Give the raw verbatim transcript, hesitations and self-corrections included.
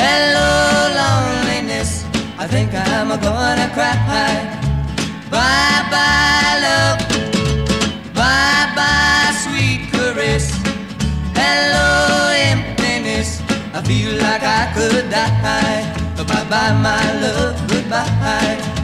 Hello, loneliness, I think I'm gonna cry. Bye-bye, love, bye-bye, sweet caress. Hello, emptiness, I feel like I could die. Bye-bye, my love, goodbye.